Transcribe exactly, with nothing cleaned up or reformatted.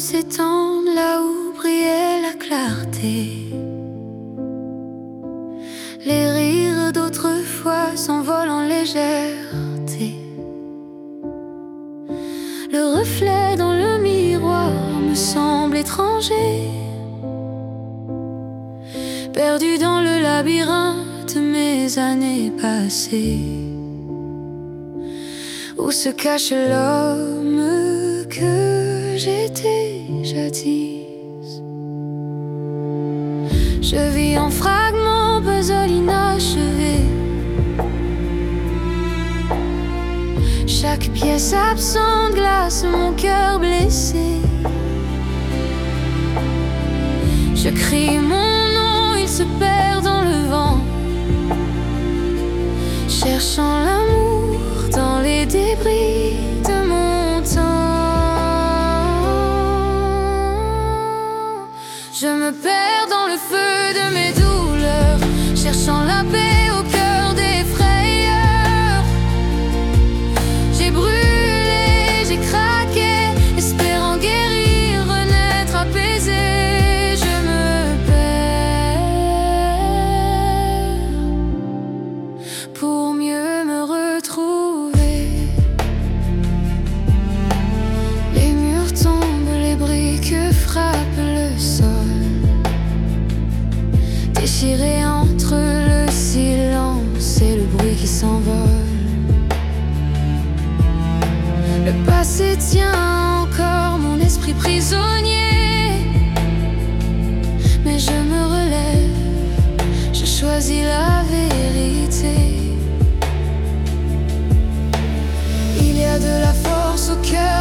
s'étendent là où brillait la clarté. Les rires d'autrefois s'envolent en légèreté. Le reflet dans le miroir me semble étranger, perdu dans le labyrinthe de mes années passées, où se cache l'homme que j'étais jadis. Je vis en fragments, puzzle inachevé. Chaque pièce absente glace mon cœur blessé. Je crie mon nom, il se perd dans le vent, cherchant l'amour dans les débris de mon temps. Je me perds dans le feu de mes douleurs, cherchant la paix au cœur des frayeurs. J'ai brûlé, j'ai craqué, espérant guérir, renaître apaisé. Je me perds pour mieux me retrouver. Les murs tombent, les briques frappent le sol, déchiré entre le silence et le bruit qui s'envole. Le passé tient encore mon esprit prisonnier, mais je me relève, je choisis la vérité. Il y a de la force au cœur